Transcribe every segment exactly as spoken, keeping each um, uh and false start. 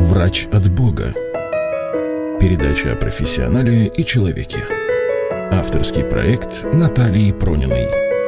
Врач от Бога. Передача о профессионале и человеке. Авторский проект Натальи Прониной.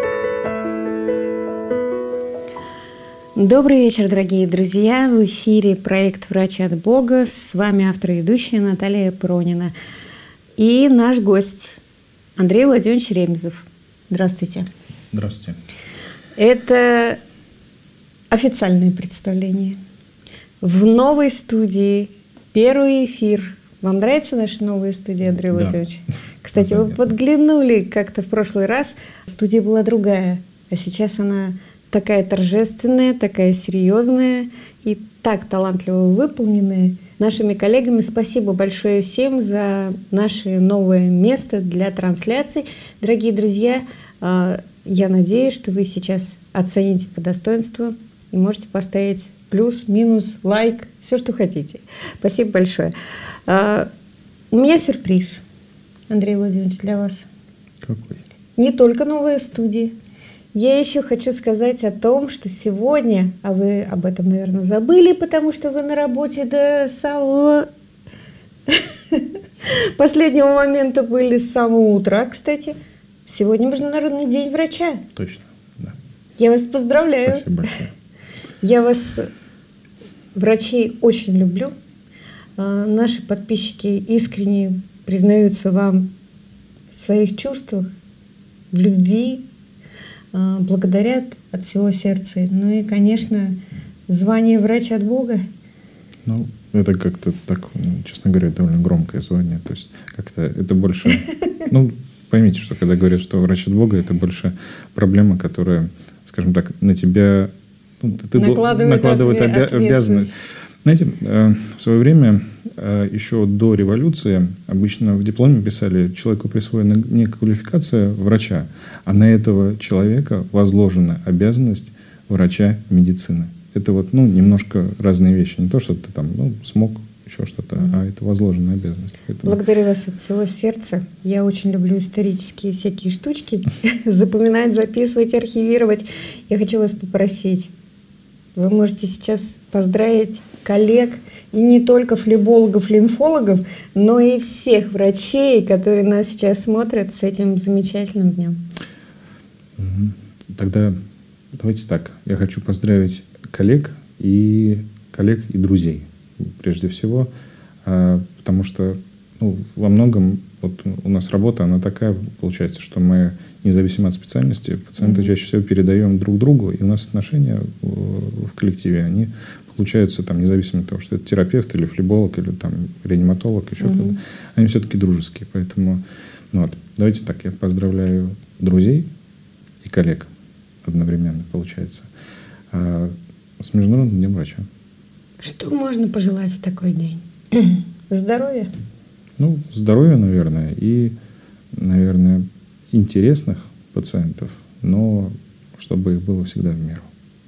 Добрый вечер, дорогие друзья. В эфире проект «Врач от Бога». С вами автор и ведущая Наталья Пронина. И наш гость Андрей Владимирович Ремезов. Здравствуйте. Здравствуйте. Это официальное представление. В новой студии первый эфир. Вам нравится наша новая студия, Андрей да. Владимирович? Кстати, вы подглянули как-то в прошлый раз. Студия была другая, а сейчас она такая торжественная, такая серьезная и так талантливо выполненная нашими коллегами. Спасибо большое всем за наше новое место для трансляций. Дорогие друзья, я надеюсь, что вы сейчас оцените по достоинству и можете поставить плюс, минус, лайк, все, что хотите. Спасибо большое. У меня сюрприз, Андрей Владимирович, для вас. Какой? Не только новая студия. Я еще хочу сказать о том, что сегодня, а вы об этом, наверное, забыли, потому что вы на работе до самого последнего момента были, с самого утра, кстати. Сегодня Международный день врача. Точно, да. Я вас поздравляю. Спасибо большое. Я вас, врачей, очень люблю. Наши подписчики искренне признаются вам в своих чувствах, в любви, благодарят от всего сердца. Ну и, конечно, звание «Врач от Бога». Ну, это как-то так, честно говоря, довольно громкое звание. То есть как-то это больше... Ну, поймите, что когда говорят, что «Врач от Бога», это больше проблема, которая, скажем так, на тебя... Ну, ты накладывает, накладывает обя- обязанность. Знаете, в свое время, еще до революции, обычно в дипломе писали, человеку присвоена некая квалификация врача, а на этого человека возложена обязанность врача медицины. Это вот, ну, немножко разные вещи. Не то, что ты там, ну, смог, еще что-то, mm-hmm. а это возложенная обязанность. Поэтому... Благодарю вас от всего сердца. Я очень люблю исторические всякие штучки. Запоминать, записывать, архивировать. Я хочу вас попросить. Вы можете сейчас поздравить коллег, и не только флебологов, лимфологов, но и всех врачей, которые нас сейчас смотрят, с этим замечательным днем. Тогда давайте так. Я хочу поздравить коллег и коллег и друзей, прежде всего, потому что, ну, во многом вот у нас работа, она такая получается, что мы, независимо от специальности, пациенты mm-hmm. чаще всего передаем друг другу, и у нас отношения в, в коллективе, они получаются там, независимо от того, что это терапевт или флеболог, или там реаниматолог, еще mm-hmm. кто-то, они все-таки дружеские. Поэтому, ну вот, давайте так, я поздравляю друзей и коллег одновременно, получается, а, с Международным днем врача. Что можно пожелать в такой день? Здоровья? Ну, здоровья, наверное, и, наверное, интересных пациентов, но чтобы их было всегда в меру.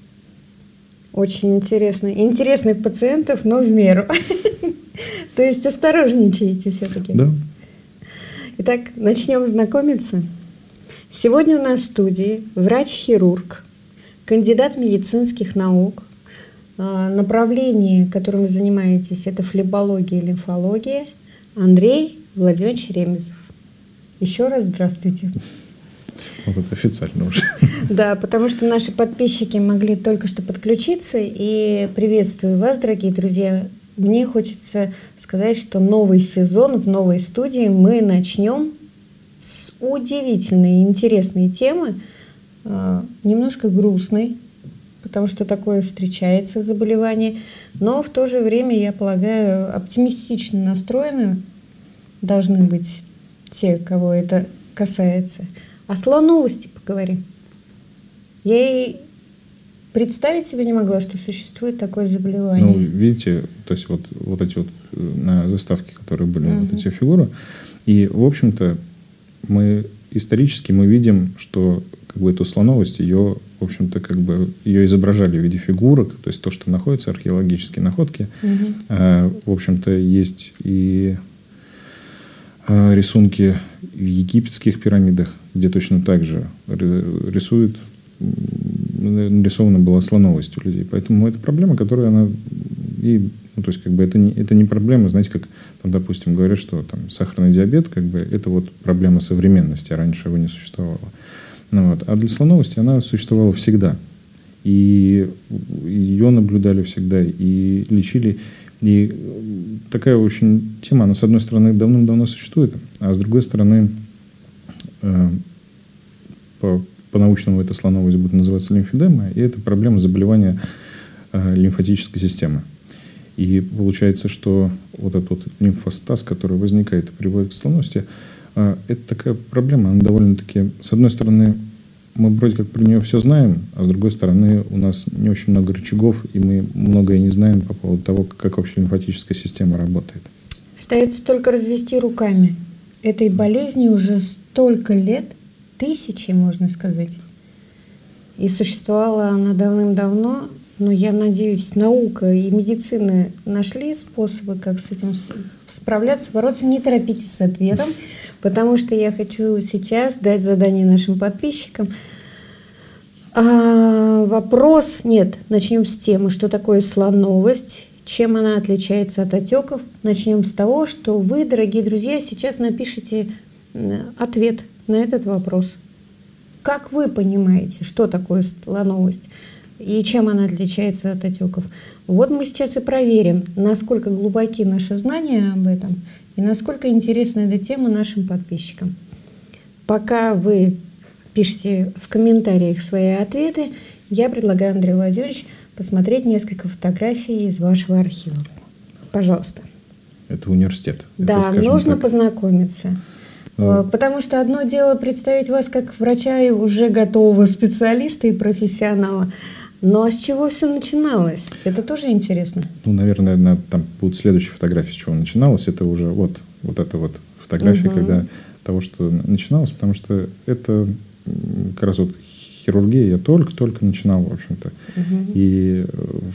Очень интересно. Интересных пациентов, но в меру. То есть осторожничаете все-таки. Да. Итак, начнем знакомиться. Сегодня у нас в студии врач-хирург, кандидат медицинских наук. Направление, которым вы занимаетесь, это флебология и лимфология. Андрей Владимирович Ремезов. Еще раз здравствуйте. Вот это официально уже. Да, потому что наши подписчики могли только что подключиться. И приветствую вас, дорогие друзья. Мне хочется сказать, что новый сезон в новой студии мы начнем с удивительной и интересной темы, немножко грустной, потому что такое встречается заболевание, но в то же время, я полагаю, оптимистично настроены должны быть те, кого это касается. О слоновости поговорим. Я и представить себе не могла, что существует такое заболевание. Ну, видите, то есть вот, вот эти вот на заставке, которые были, uh-huh. вот эти фигуры, и, в общем-то, мы исторически мы видим, что как бы эту слоновость, ее, в общем-то, как бы ее изображали в виде фигурок, то есть то, что находится, археологические находки. Uh-huh. А, в общем-то, есть и а, рисунки в египетских пирамидах, где точно так же рисуют, нарисована была слоновость у людей. Поэтому это проблема, которая она и, ну, то есть, как бы это не, это не проблема, знаете, как, там, допустим, говорят, что там сахарный диабет, как бы, это вот проблема современности, а раньше его не существовало. Ну, вот. А для слоновости она существовала всегда. И ее наблюдали всегда, и лечили. И такая очень тема, она, с одной стороны, давным-давно существует, а с другой стороны, э, по, по-научному это слоновость будет называться лимфедема, и это проблема заболевания э, лимфатической системы. И получается, что вот этот вот лимфостаз, который возникает и приводит к слоновости, э, это такая проблема, она довольно-таки, с одной стороны, мы вроде как про нее все знаем, а с другой стороны у нас не очень много рычагов, и мы многое не знаем по поводу того, как вообще лимфатическая система работает. Остается только развести руками. Этой болезни уже столько лет, тысячи, можно сказать. И существовала она давным-давно, но я надеюсь, наука и медицина нашли способы, как с этим справляться, бороться. Не торопитесь с ответом, потому что я хочу сейчас дать задание нашим подписчикам. А, вопрос, нет, начнем с темы, что такое слоновость, чем она отличается от отеков. Начнем с того, что вы, дорогие друзья, сейчас напишите ответ на этот вопрос. Как вы понимаете, что такое слоновость и чем она отличается от отеков? Вот мы сейчас и проверим, насколько глубоки наши знания об этом и насколько интересна эта тема нашим подписчикам. Пока вы пишете в комментариях свои ответы, я предлагаю, Андрей Владимирович, посмотреть несколько фотографий из вашего архива. Пожалуйста. Это университет. Да, это, нужно так, познакомиться. Ну, потому что одно дело представить вас как врача и уже готового специалиста и профессионала. Ну а с чего все начиналось? Это тоже интересно. Ну, наверное, на, там будут следующие фотографии, с чего начиналось. Это уже вот, вот эта вот фотография, угу. когда того, что начиналось, потому что это как раз вот хирургия я только-только начинал, в общем-то. Угу. И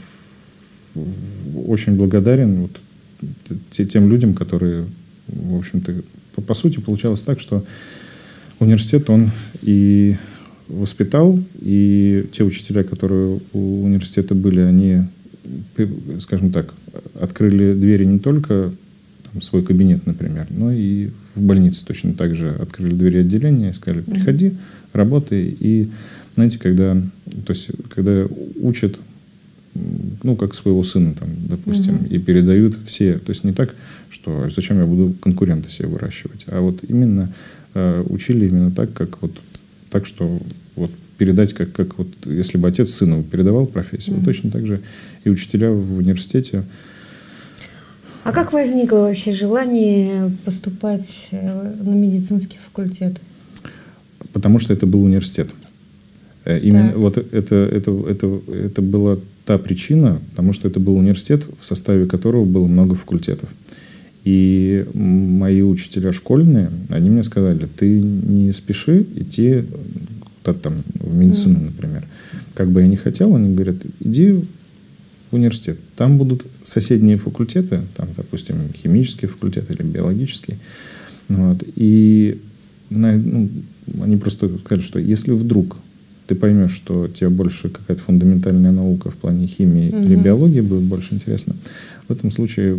очень благодарен вот тем людям, которые, в общем-то, по, по сути, получалось так, что университет, он и воспитал, и те учителя, которые у университета были, они, скажем так, открыли двери не только там, свой кабинет, например, но и в больнице точно так же открыли двери отделения и сказали, приходи, mm-hmm. работай. И, знаете, когда, то есть, когда учат, ну, как своего сына, там, допустим, mm-hmm. и передают все, то есть не так, что зачем я буду конкурента себе выращивать, а вот именно э, учили именно так, как вот так, что вот передать, как, как вот, если бы отец сыну передавал профессию, mm-hmm. вот точно так же и учителя в университете. А как возникло вообще желание поступать на медицинский факультет? Потому что это был университет. Именно вот это, это, это, это была та причина, потому что это был университет, в составе которого было много факультетов. И мои учителя школьные, они мне сказали, ты не спеши идти куда-то там в медицину, mm. например. Как бы я ни хотел, они говорят, иди в университет. Там будут соседние факультеты, там, допустим, химический факультет или биологический. Вот. И на, ну, они просто сказали, что если вдруг ты поймешь, что тебе больше какая-то фундаментальная наука в плане химии mm-hmm. или биологии будет больше интересно, в этом случае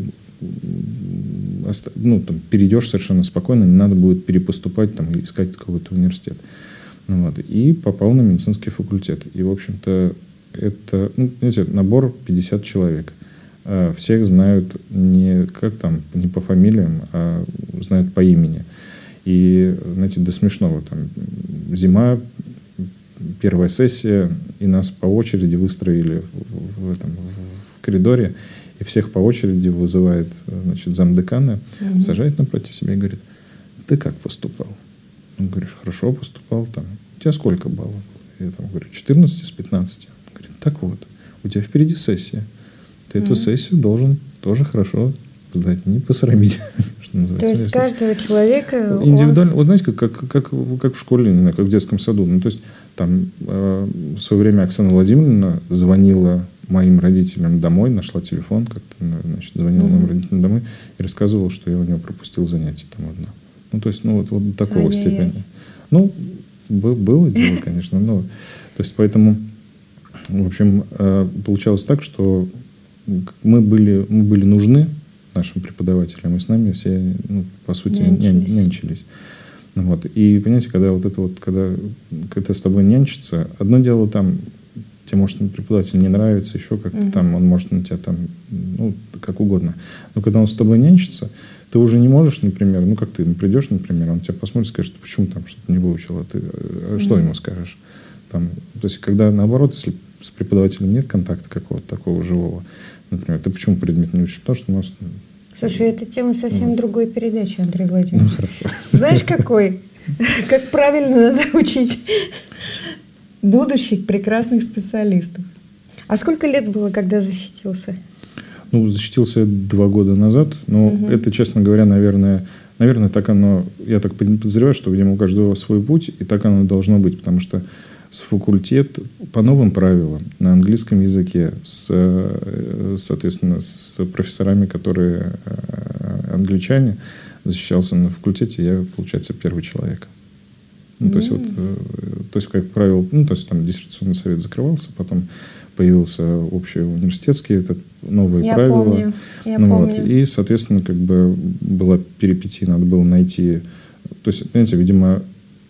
ну, там, перейдешь совершенно спокойно, не надо будет перепоступать там, и искать какой-то университет. Вот. И попал на медицинский факультет. И, в общем-то, это, ну, знаете, набор пятьдесят человек. Всех знают не как там, не по фамилиям, а знают по имени. И, знаете, до смешного. Там, зима, первая сессия, и нас по очереди выстроили в, в, этом, в коридоре, и всех по очереди вызывает, значит, замдекана, mm-hmm. сажает напротив себя и говорит, ты как поступал? Он говорит, хорошо поступал. Там, у тебя сколько баллов? Я там говорю, четырнадцать из пятнадцати. Он говорит, так вот, у тебя впереди сессия. Ты mm-hmm. эту сессию должен тоже хорошо сдать, не посрамить, что называется. То есть каждого человека... Индивидуально. Он... Вот знаете, как, как, как, как в школе, не знаю, как в детском саду. Ну, то есть там э, в свое время Оксана Владимировна звонила моим родителям домой, нашла телефон, как-то, значит, звонила mm-hmm. моим родителям домой и рассказывала, что я у него пропустил занятие там одно. Ну, то есть, ну, вот, вот до такого Ай-яй-яй. степени. Ну, было дело, конечно, но... То есть, поэтому, в общем, получалось так, что мы были, мы были нужны нашим преподавателям, и с нами все, ну, по сути, нянчились. нянчились. Вот. И, понимаете, когда вот это вот, когда, когда с тобой нянчится, одно дело там, тебе, может, преподаватель не нравится, еще как-то uh-huh. там, он может на тебя там, ну, как угодно. Но когда он с тобой нянчится, ты уже не можешь, например, ну, как ты ему придешь, например, он тебя посмотрит и скажет, почему там что-то не выучил, а ты а что uh-huh. ему скажешь? Там, то есть, когда наоборот, если с преподавателем нет контакта какого-то такого живого, например, ты почему предмет не учишь? Потому что у нас... Слушай, это тема совсем вот. другой передачи, Андрей Владимирович. Ну, хорошо. Знаешь, какой? Как правильно надо учить будущих прекрасных специалистов. А сколько лет было, когда защитился? Ну, защитился два года назад. Но угу. это, честно говоря, наверное, наверное, так оно... Я так подозреваю, что, видимо, у каждого свой путь, и так оно должно быть. Потому что с факультет по новым правилам на английском языке, с, соответственно, с профессорами, которые англичане, защищался на факультете, я, получается, первый человек. Ну, то есть, вот, то есть, как правило, ну, то есть, там диссертационный совет закрывался, потом появился общеуниверситетский, это новые я правила. Помню. Я ну, помню. Вот, и, соответственно, как бы была перипетия, надо было найти... То есть, знаете, видимо,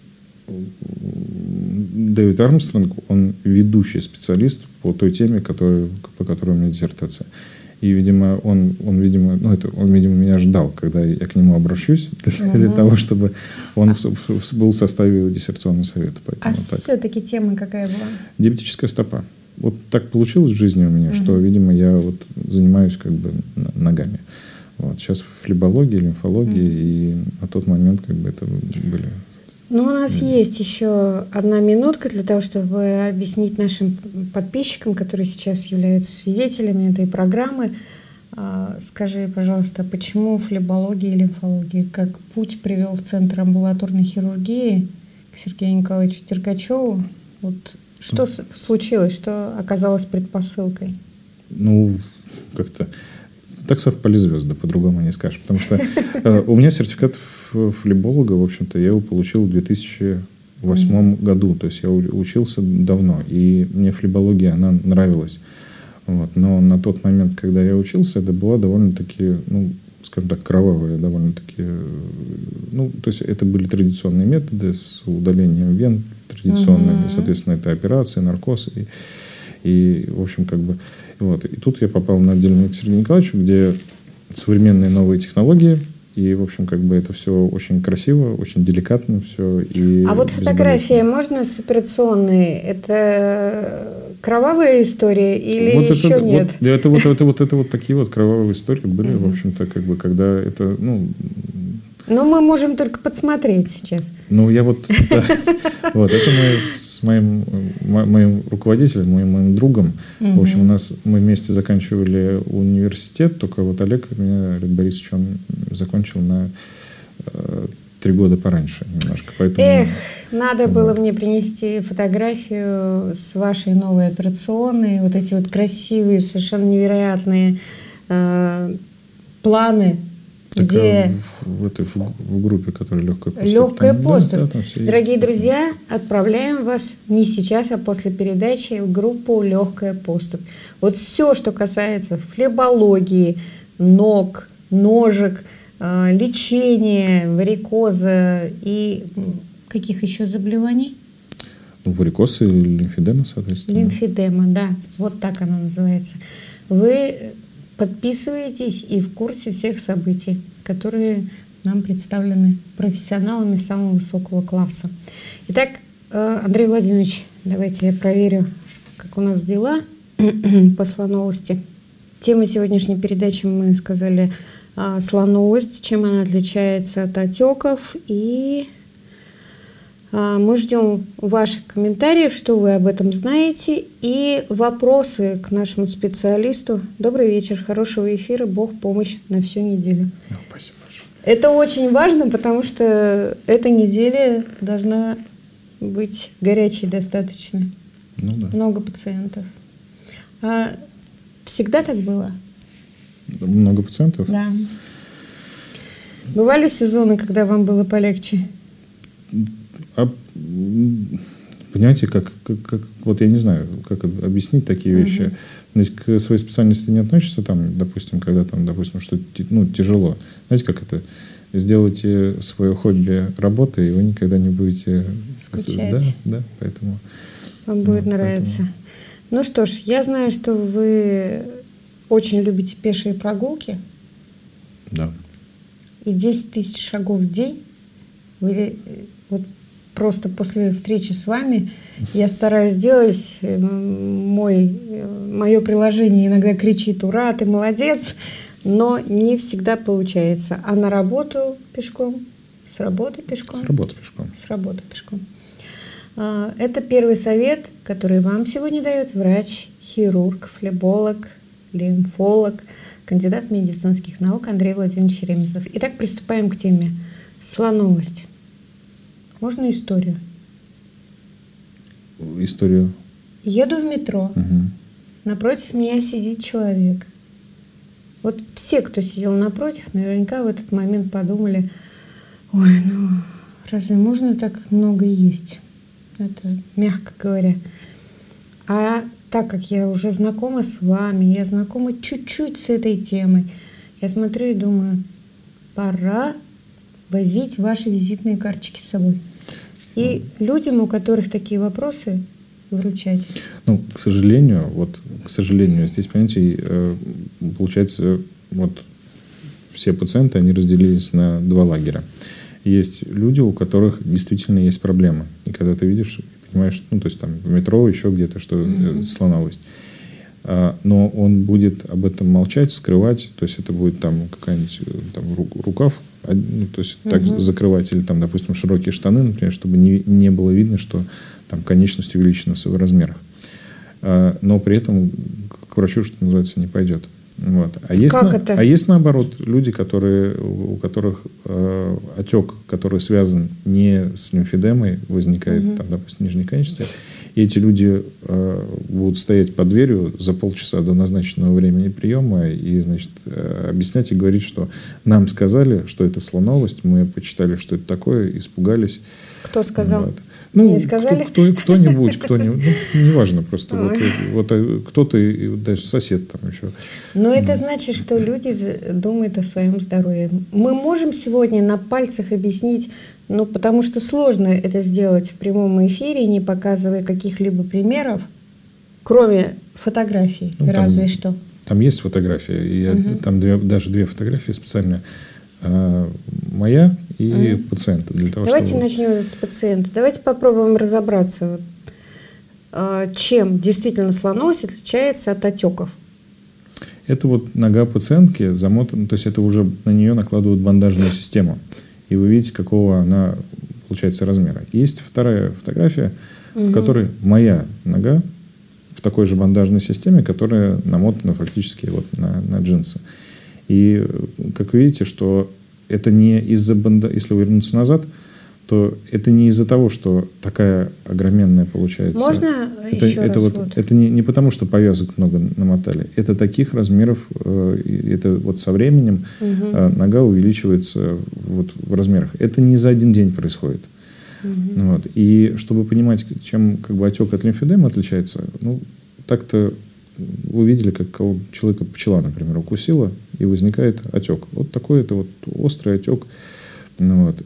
Дэвид Армстронг, он ведущий специалист по той теме, который, по которой у меня диссертация. И, видимо, он, он, видимо, ну, это, он, видимо, меня ждал, когда я к нему обращусь, для, для того, чтобы он а... в, был в составе диссертационного совета. Поэтому, а так. Все-таки тема какая была? Диабетическая стопа. Вот так получилось в жизни у меня, uh-huh. что, видимо, я вот занимаюсь как бы ногами. Вот. Сейчас флебология, лимфология, uh-huh. и на тот момент как бы это были... Ну, у нас mm. есть еще одна минутка для того, чтобы объяснить нашим подписчикам, которые сейчас являются свидетелями этой программы. Скажи, пожалуйста, почему флебология и лимфология? Как путь привел в Центр амбулаторной хирургии к Сергею Николаевичу Дергачеву? Вот что mm. случилось, что оказалось предпосылкой? Ну, как-то... Так совпали звезды, по-другому не скажешь. Потому что э, у меня сертификат флеболога, в общем-то, я его получил в две тысячи восьмом mm-hmm. году. То есть я учился давно. И мне флебология, она нравилась. Вот. Но на тот момент, когда я учился, это была довольно-таки, ну, скажем так, кровавая, довольно-таки... Ну, то есть это были традиционные методы с удалением вен традиционными. Mm-hmm. Соответственно, это операции, наркоз. И, и в общем, как бы... Вот. И тут я попал на отделение к Сергею Николаевичу, где современные новые технологии. И, в общем, как бы это все очень красиво, очень деликатно все. И а вот фотография можно с операционной? Это кровавая история или вот еще это, нет? Вот, это, вот, это, вот, это вот такие вот кровавые истории были, mm-hmm. в общем-то, как бы, когда это, ну... Но мы можем только подсмотреть сейчас. Ну, я вот... Вот, это мы с моим, моим руководителем, моим, моим другом. В общем, у нас мы вместе заканчивали университет, только вот Олег меня, Олег Борисович, он закончил на три года пораньше немножко. Поэтому... Эх, надо вот. было мне принести фотографию с вашей новой операционной. Вот эти вот красивые, совершенно невероятные э, планы. Так, где в, в, этой, в, в группе, которая легкая поступь. Легкая поступь. Да, да, Дорогие есть. друзья, отправляем вас не сейчас, а после передачи в группу «Легкая поступь». Вот все, что касается флебологии, ног, ножек, лечения, варикоза и каких еще заболеваний? Ну, варикоз и лимфедема, соответственно. Лимфедема, да. Вот так она называется. Вы... подписывайтесь и в курсе всех событий, которые нам представлены профессионалами самого высокого класса. Итак, Андрей Владимирович, давайте я проверю, как у нас дела по слоновости. Тема сегодняшней передачи, мы сказали, слоновость, чем она отличается от отеков. И мы ждем ваших комментариев, что вы об этом знаете, и вопросы к нашему специалисту. Добрый вечер, хорошего эфира, Бог помощь на всю неделю. Спасибо большое. Это очень важно, потому что эта неделя должна быть горячей достаточно. Ну, да. Много пациентов. А всегда так было? Много пациентов? Да. Бывали сезоны, когда вам было полегче? А, Понимаете, как, как, как, вот я не знаю, как объяснить такие вещи. Uh-huh. Значит, к своей специальности не относишься, там, допустим, когда там, допустим, что-то ну, тяжело. Знаете, как это? Сделайте свое хобби работой, и вы никогда не будете скучать. Да, да, поэтому вам будет ну, нравиться. Поэтому... Ну что ж, я знаю, что вы очень любите пешие прогулки. Да. И десять тысяч шагов в день. Вы вот просто после встречи с вами я стараюсь сделать. Мой, мое приложение иногда кричит: «Ура, ты молодец!», но не всегда получается. А на работу пешком, с работы пешком? С работы пешком. С работы пешком. Это первый совет, который вам сегодня дает врач, хирург, флеболог, лимфолог, кандидат медицинских наук Андрей Владимирович Ремезов. Итак, приступаем к теме. Слоновость. Можно историю? Историю? Еду в метро. Угу. Напротив меня сидит человек. Вот все, кто сидел напротив, наверняка в этот момент подумали: ой, ну разве можно так много есть? Это мягко говоря. А так как я уже знакома с вами, я знакома чуть-чуть с этой темой, я смотрю и думаю: пора возить ваши визитные карточки с собой. И людям, у которых такие вопросы, выручать. Ну, к сожалению, вот, к сожалению, здесь, понимаете, получается, вот все пациенты, они разделились на два лагеря. Есть люди, у которых действительно есть проблемы. И когда ты видишь, понимаешь, ну, то есть там в метро, еще где-то, что mm-hmm. слоновость. А, но он будет об этом молчать, скрывать. То есть это будет там какая-нибудь там, рукав, ну, то есть mm-hmm. так закрывать. Или там, допустим, широкие штаны, например, чтобы не, не было видно, что там конечность увеличена в своих размерах. А, но при этом к врачу, что называется, не пойдет. Вот. А, есть на, а есть наоборот люди, которые, у которых э, отек, который связан не с лимфедемой, возникает, угу. там, допустим, нижней конечности, и эти люди э, будут стоять под дверью за полчаса до назначенного времени приема и, значит, э, объяснять и говорить, что нам сказали, что это слоновость, мы почитали, что это такое, испугались. Кто сказал? Вот. Ну, не сказали? Кто, кто, кто-нибудь, кто-нибудь, ну, неважно просто. Вот, вот кто-то, даже сосед там еще. Но это значит, что люди думают о своем здоровье. Мы можем сегодня на пальцах объяснить, ну, потому что сложно это сделать в прямом эфире, не показывая каких-либо примеров, кроме фотографий, ну, разве там, что. Там есть фотография, и угу. там две, даже две фотографии специально. Моя и mm. пациента. Для того, Давайте чтобы... начнем с пациента. Давайте попробуем разобраться, чем действительно слоновость отличается от отеков. Это вот нога пациентки замотана, то есть это уже на нее накладывают бандажную систему. И вы видите, какого она получается размера. Есть вторая фотография, mm-hmm. в которой моя нога в такой же бандажной системе, которая намотана фактически вот на, на джинсы. И как вы видите, что это не из-за банда... Если вернуться назад, то это не из-за того, что такая огроменная получается. Можно это, еще это раз? Вот, Вот. Это не, не потому, что повязок много намотали. Это таких размеров, это вот со временем угу. нога увеличивается вот в размерах. Это не за один день происходит. Угу. Вот. И чтобы понимать, чем как бы отек от лимфедемы отличается, ну, так-то вы видели, как человека пчела, например, укусила, и возникает отек. Вот такой это вот острый отек. Вот.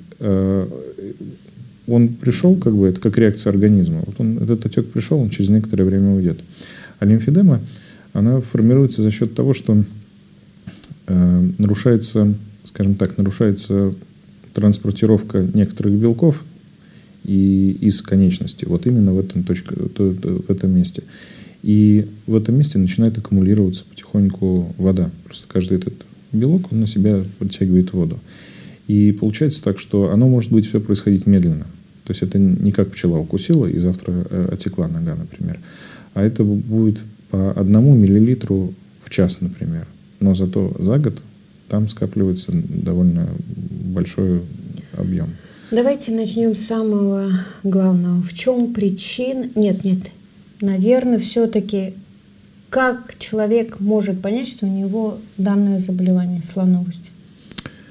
Он пришел, как бы, это как реакция организма. Вот он, этот отек пришел, он через некоторое время уйдет. А лимфедема, она формируется за счет того, что э, нарушается, скажем так, нарушается транспортировка некоторых белков и, из конечности. Вот именно в этом, точке, то, то, в этом месте. И в этом месте начинает аккумулироваться потихоньку вода. Просто каждый этот белок, он на себя притягивает воду. И получается так, что оно может быть все происходить медленно. То есть это не как пчела укусила и завтра отекла нога, например. А это будет по одному миллилитру в час, например. Но зато за год там скапливается довольно большой объем. Давайте начнем с самого главного. В чем причина? Нет, нет. Наверное, все-таки как человек может понять, что у него данное заболевание, слоновость?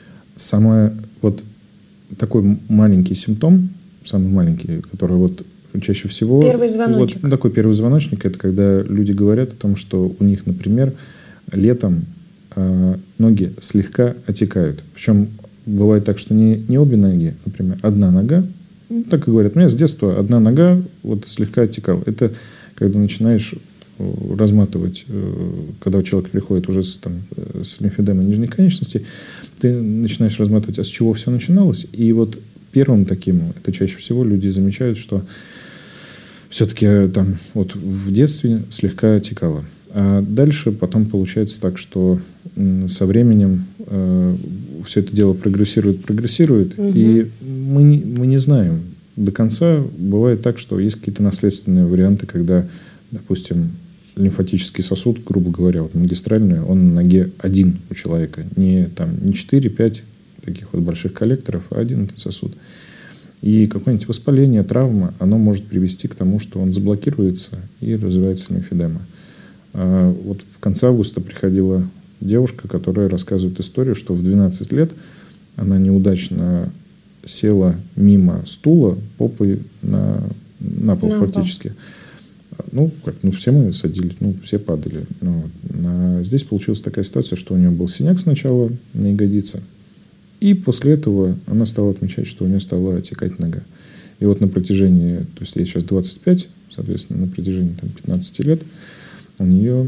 Самый вот такой маленький симптом, самый маленький, который вот чаще всего... Первый звоночек. Вот такой первый звоночник – это когда люди говорят о том, что у них, например, летом э, ноги слегка отекают. Причем бывает так, что не, не обе ноги, например, одна нога. Ну, так и говорят. У меня с детства одна нога вот слегка отекала. Это когда начинаешь разматывать, когда человек приходит уже с, там, с лимфедемой нижних конечностей, ты начинаешь разматывать, а с чего все начиналось. И вот первым таким, это чаще всего люди замечают, что все-таки там вот в детстве слегка отекало. А дальше потом получается так, что со временем э, все это дело прогрессирует, прогрессирует, угу. и мы не, мы не знаем до конца. Бывает так, что есть какие-то наследственные варианты, когда, допустим, лимфатический сосуд, грубо говоря, вот магистральный, он на ноге один у человека. Не, там, не четыре-пять таких вот больших коллекторов, а один этот сосуд. И какое-нибудь воспаление, травма, оно может привести к тому, что он заблокируется и развивается лимфедема. А вот в конце августа приходила девушка, которая рассказывает историю, что в двенадцать лет она неудачно села мимо стула попой на, на пол на практически. Пол. Ну, как, ну, все мы садились, ну, все падали. Ну, на... Здесь получилась такая ситуация, что у нее был синяк сначала на ягодице. И после этого она стала отмечать, что у нее стала отекать нога. И вот на протяжении, то есть ей сейчас двадцать пять, соответственно, на протяжении там, пятнадцати лет у нее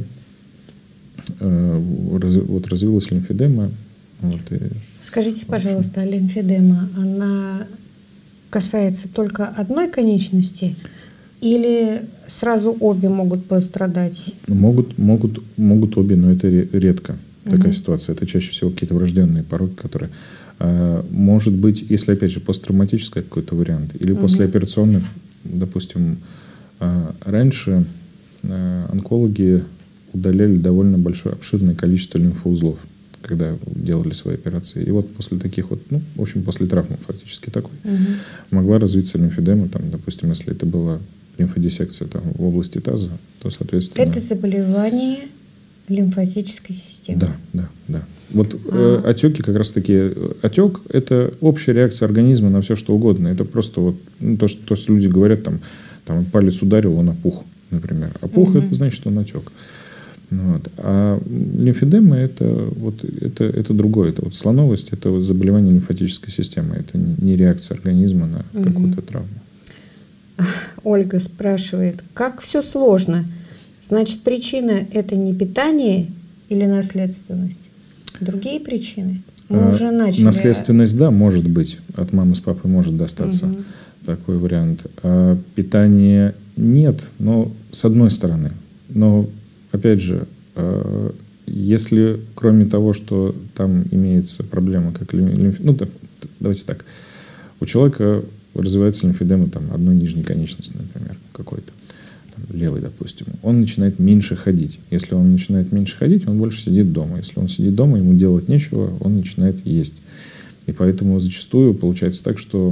э, раз, вот, развилась лимфедема. Вот, и, скажите, пожалуйста, а лимфедема, она касается только одной конечности? Или сразу обе могут пострадать? Могут, могут, могут обе, но это редко. Такая угу. ситуация. Это чаще всего какие-то врожденные пороки, которые... Э, может быть, если, опять же, посттравматический какой-то вариант, или угу. послеоперационный, допустим, э, раньше э, онкологи удаляли довольно большое, обширное количество лимфоузлов, когда делали свои операции. И вот после таких вот, ну, в общем, после травмы фактически такой, угу. могла развиться лимфедема, там, допустим, если это была лимфодиссекция там, в области таза, то, соответственно... Это заболевание лимфатической системы. Да, да, да. Вот а. э, отеки как раз-таки... Отек – это общая реакция организма на все, что угодно. Это просто вот ну, то, что, то, что люди говорят, там, там палец ударил, он опух, например. Опух угу. – это значит, что он отек. Вот. А лимфедема это, вот, это, это другое. Это вот слоновость, это вот заболевание лимфатической системы. Это не реакция организма на угу. какую-то травму. Ольга спрашивает, как все сложно? Значит, причина это не питание или наследственность? Другие причины? Мы а, уже начали. Наследственность, да, может быть. От мамы с папой может достаться угу. такой вариант. А питание нет, но с одной стороны. Но опять же, если кроме того, что там имеется проблема, как лимф... ну, давайте так, у человека развивается лимфедема там, одной нижней конечности, например, какой-то, там, левой, допустим, он начинает меньше ходить. Если он начинает меньше ходить, он больше сидит дома. Если он сидит дома, ему делать нечего, он начинает есть. И поэтому зачастую получается так, что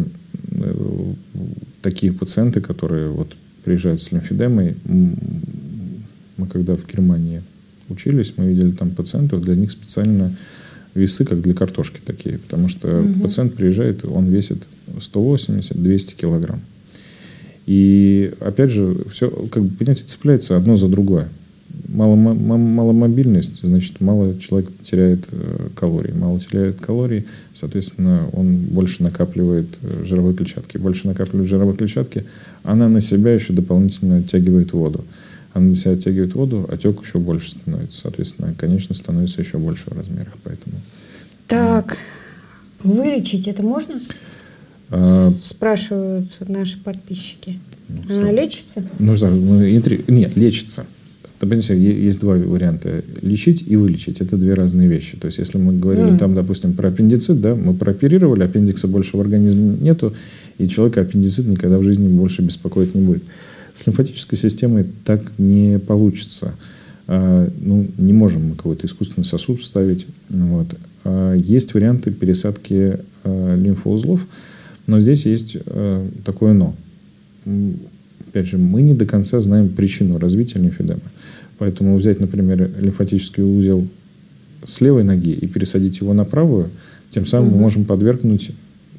такие пациенты, которые вот приезжают с лимфедемой, мы когда в Германии учились, мы видели там пациентов, для них специально весы, как для картошки такие, потому что угу. пациент приезжает, он весит сто восемьдесят - двести килограмм. И опять же, все, как бы, понимаете, цепляется одно за другое. Мало, маломобильность, значит, мало человек теряет калорий. Мало теряет калорий, соответственно, он больше накапливает жировой клетчатки. Больше накапливает жировой клетчатки, она на себя еще дополнительно оттягивает воду. Она на себя оттягивает воду, отек еще больше становится. Соответственно, конечность становится еще больше в размерах. Поэтому... Так, вылечить это можно? А... Спрашивают наши подписчики. Ну, Она сразу. лечится? Ну, интри... Нет, лечится. Есть два варианта. Лечить и вылечить. Это две разные вещи. То есть, если мы говорили, mm. там, допустим, про аппендицит, да, мы прооперировали, аппендикса больше в организме нету, и человека аппендицит никогда в жизни больше беспокоить не будет. С лимфатической системой так не получится. А, ну, не можем мы какой-то искусственный сосуд вставить. Вот. А, есть варианты пересадки а, лимфоузлов, но здесь есть а, такое «но». Опять же, мы не до конца знаем причину развития лимфедемы. Поэтому взять, например, лимфатический узел с левой ноги и пересадить его на правую, тем самым угу. мы можем подвергнуть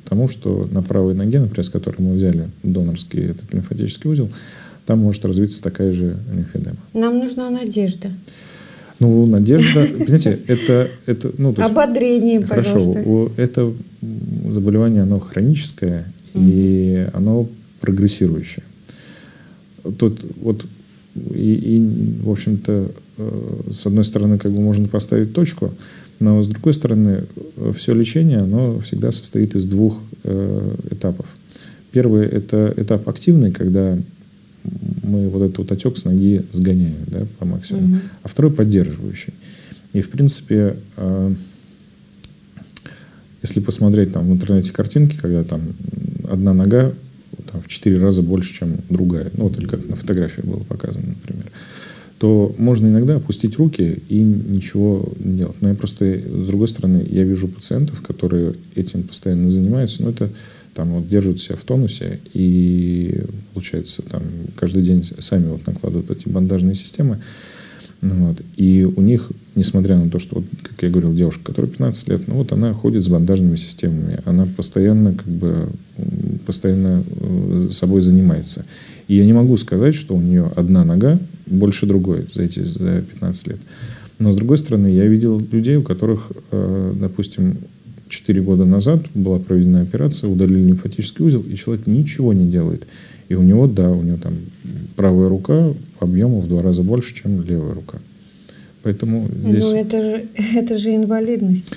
тому, что на правой ноге, например, с которой мы взяли донорский этот лимфатический узел, там может развиться такая же лимфедема. Нам нужна надежда. Ну, надежда, понимаете, это... это ну, то есть, ободрение, хорошо, пожалуйста. Это заболевание, оно хроническое, mm-hmm. и оно прогрессирующее. Тут вот, и, и, в общем-то, с одной стороны, как бы можно поставить точку, но с другой стороны, все лечение, оно всегда состоит из двух э, этапов. Первый – это этап активный, когда мы вот этот вот отек с ноги сгоняем, да, по максимуму. Mm-hmm. А второй поддерживающий. И, в принципе, э, если посмотреть там в интернете картинки, когда там одна нога там, в четыре раза больше, чем другая, ну вот или как на фотографии было показано, например, то можно иногда опустить руки и ничего не делать. Но я просто, с другой стороны, я вижу пациентов, которые этим постоянно занимаются, но это там вот держат себя в тонусе и, получается, там каждый день сами вот накладывают эти бандажные системы. Вот. И у них, несмотря на то, что, вот, как я говорил, девушка, которая пятнадцать лет, ну вот она ходит с бандажными системами, она постоянно, как бы, постоянно собой занимается. И я не могу сказать, что у нее одна нога больше другой за эти за пятнадцать лет. Но, с другой стороны, я видел людей, у которых, допустим, четыре года назад была проведена операция, удалили лимфатический узел, и человек ничего не делает. И у него, да, у него там правая рука по объему в два раза больше, чем левая рука. Поэтому здесь... Ну, это же, это же инвалидность.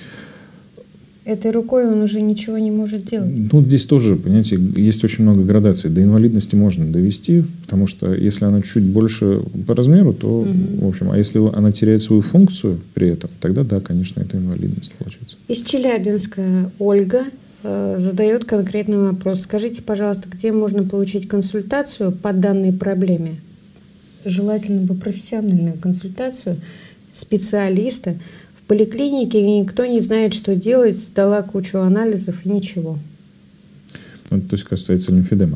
Этой рукой он уже ничего не может делать. Ну, здесь тоже, понимаете, есть очень много градаций. До инвалидности можно довести, потому что если она чуть больше по размеру, то, угу. в общем, а если она теряет свою функцию при этом, тогда, да, конечно, это инвалидность получается. Из Челябинска Ольга э, задает конкретный вопрос. Скажите, пожалуйста, где можно получить консультацию по данной проблеме? Желательно бы профессиональную консультацию специалиста. В поликлинике никто не знает, что делать, сдала кучу анализов и ничего. Ну, то есть касается лимфедемы.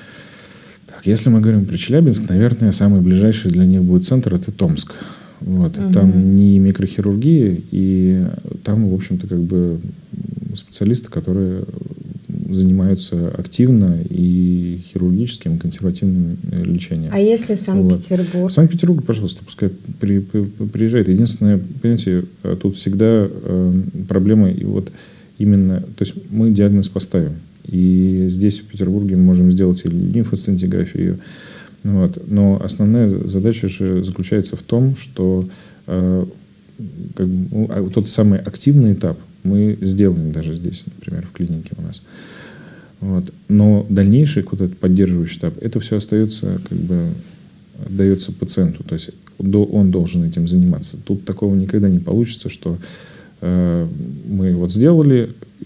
Так, если мы говорим про Челябинск, наверное, самый ближайший для них будет центр – это Томск. Вот. Угу. Там не микрохирургия, и там, в общем-то, как бы специалисты, которые занимаются активно и хирургическим, и консервативным лечением. А если Санкт-Петербург? Вот. Санкт-Петербург, пожалуйста, пускай при, при, приезжает. Единственное, понимаете, тут всегда э, проблема, и вот именно, то есть мы диагноз поставим. И здесь, в Петербурге, мы можем сделать и лимфосцинтиграфию. Вот. Но основная задача же заключается в том, что э, как бы, ну, тот самый активный этап мы сделаем даже здесь, например, в клинике у нас. Вот. Но дальнейший вот этот поддерживающий этап, это все остается, как бы, отдается пациенту. То есть он должен этим заниматься. Тут такого никогда не получится, что э, мы вот сделали,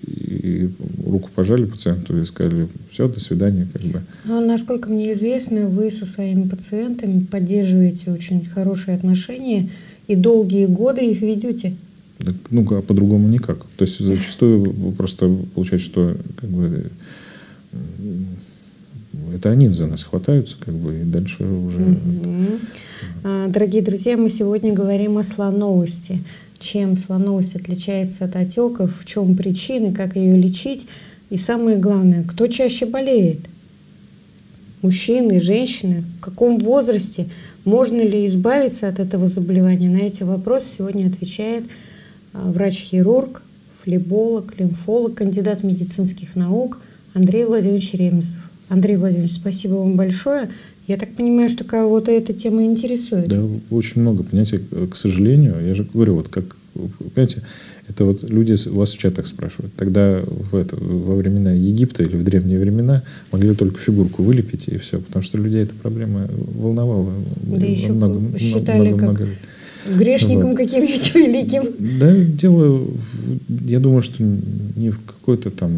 и руку пожали пациенту и сказали: все, до свидания. Как бы. Но, насколько мне известно, вы со своими пациентами поддерживаете очень хорошие отношения и долгие годы их ведете. Так, ну, а по-другому никак. То есть зачастую просто получается, что как бы, это они за нас хватаются, как бы, и дальше уже... Mm-hmm. Дорогие друзья, мы сегодня говорим о слоновости. Чем слоновость отличается от отеков, в чем причины, как ее лечить. И самое главное, кто чаще болеет? Мужчины, женщины? В каком возрасте? Можно ли избавиться от этого заболевания? На эти вопросы сегодня отвечает врач-хирург, флеболог, лимфолог, кандидат медицинских наук Андрей Владимирович Ремезов. Андрей Владимирович, спасибо вам большое. Я так понимаю, что кого-то эта тема интересует. Да, очень много. Понимаете, к сожалению, я же говорю, вот как, понимаете, это вот люди вас в чатах спрашивают. Тогда в это, во времена Египта или в древние времена могли только фигурку вылепить, и все. Потому что людей эта проблема волновала. Да еще много, считали много, как много лет. Грешником вот. Каким-нибудь великим. Да, дело, я думаю, что не в какой-то там...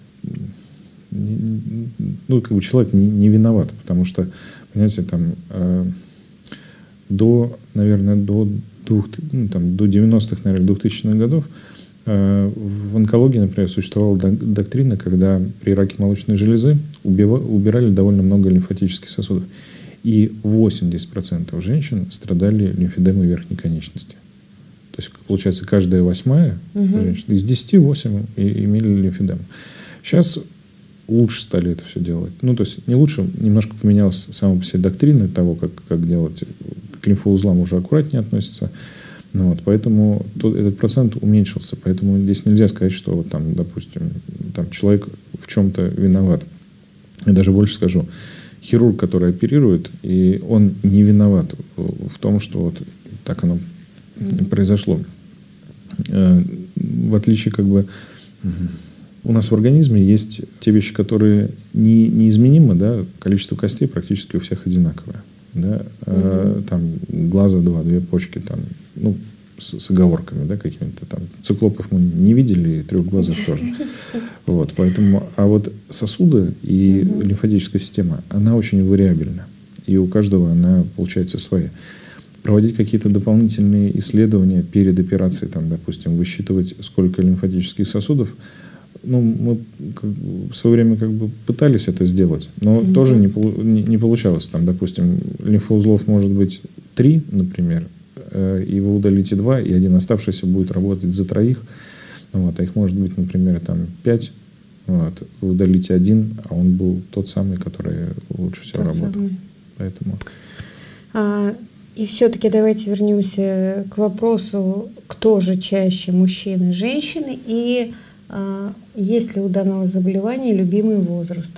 Ну, как бы человек не, не виноват, потому что, понимаете, там э, до, наверное, до, двух, ну, там, до девяностых, наверное, двухтысячных годов э, в онкологии, например, существовала доктрина, когда при раке молочной железы убива, убирали довольно много лимфатических сосудов. И восемьдесят процентов женщин страдали лимфедемой верхней конечности. То есть, получается, каждая восьмая угу. женщина, из десяти восемь имели лимфедему. Сейчас лучше стали это все делать. Ну, то есть не лучше, немножко поменялась сама по себе доктрина того, как, как делать. К лимфоузлам уже аккуратнее относятся. Ну, вот, поэтому тот, этот процент уменьшился. Поэтому здесь нельзя сказать, что, там, допустим, там, человек в чем-то виноват. Я даже больше скажу. Хирург, который оперирует, и он не виноват в том, что вот так оно mm-hmm. произошло. В отличие как бы... У нас в организме есть те вещи, которые не, неизменимы, да, количество костей практически у всех одинаковое. Да? Mm-hmm. А, там глаза два, две почки, там, ну, с, с оговорками, да, какими-то там. Циклопов мы не видели, и трехглазых тоже. Вот, поэтому, а вот сосуды и mm-hmm. лимфатическая система, она очень вариабельна. И у каждого она получается своя. Проводить какие-то дополнительные исследования перед операцией, там, допустим, высчитывать, сколько лимфатических сосудов. Ну, мы как бы в свое время как бы пытались это сделать, но mm-hmm. тоже не, не, не получалось. Там, допустим, лимфоузлов может быть три, например, э, и вы удалите два, и один оставшийся будет работать за троих. Вот, а их может быть, например, там пять. Вот, вы удалите один, а он был тот самый, который лучше всего тот работал. Самый. Поэтому... А, и все-таки давайте вернемся к вопросу, кто же чаще, мужчины, женщины, и есть ли у данного заболевания любимый возраст?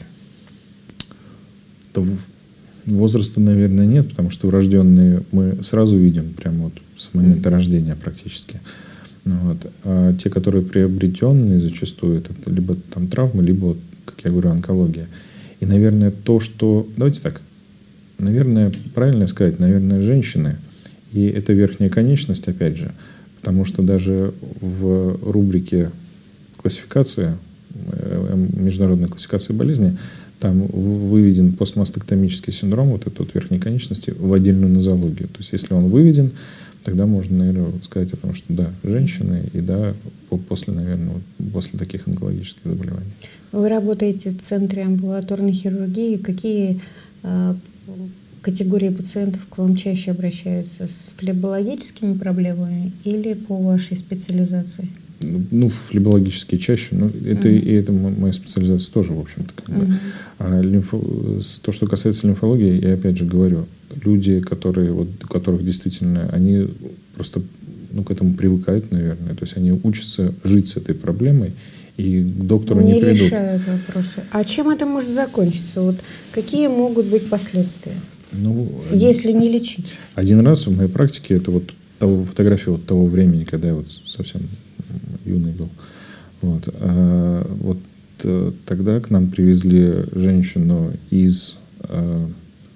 То возраста, наверное, нет, потому что врожденные мы сразу видим, прямо вот с момента mm-hmm. рождения практически. Вот. А те, которые приобретенные, зачастую это либо там травмы, либо, вот, как я говорю, онкология. И, наверное, то, что... Давайте так. Наверное, правильно сказать, наверное, женщины. И это верхняя конечность, опять же. Потому что даже в рубрике классификация, международная классификация болезней, там выведен постмастектомический синдром, вот этот вот верхней конечности, в отдельную нозологию. То есть, если он выведен, тогда можно, наверное, сказать о том, что да, женщины, и да, после, наверное, вот, после таких онкологических заболеваний. Вы работаете в Центре амбулаторной хирургии. Какие э, категории пациентов к вам чаще обращаются? С флебологическими проблемами или по вашей специализации? Ну, флебологические чаще, но это, uh-huh. и это моя специализация тоже, в общем-то. Как uh-huh. бы. А лимфо... То, что касается лимфологии, я опять же говорю, люди, которые, вот, у которых действительно, они просто ну, к этому привыкают, наверное. То есть они учатся жить с этой проблемой, и к доктору не, не придут. Не решают вопросы. А чем это может закончиться? Вот какие могут быть последствия, ну, если не лечить? Один раз в моей практике, это вот того, фотография вот того времени, когда я вот совсем юный был. Вот. А, вот а, тогда к нам привезли женщину из, а,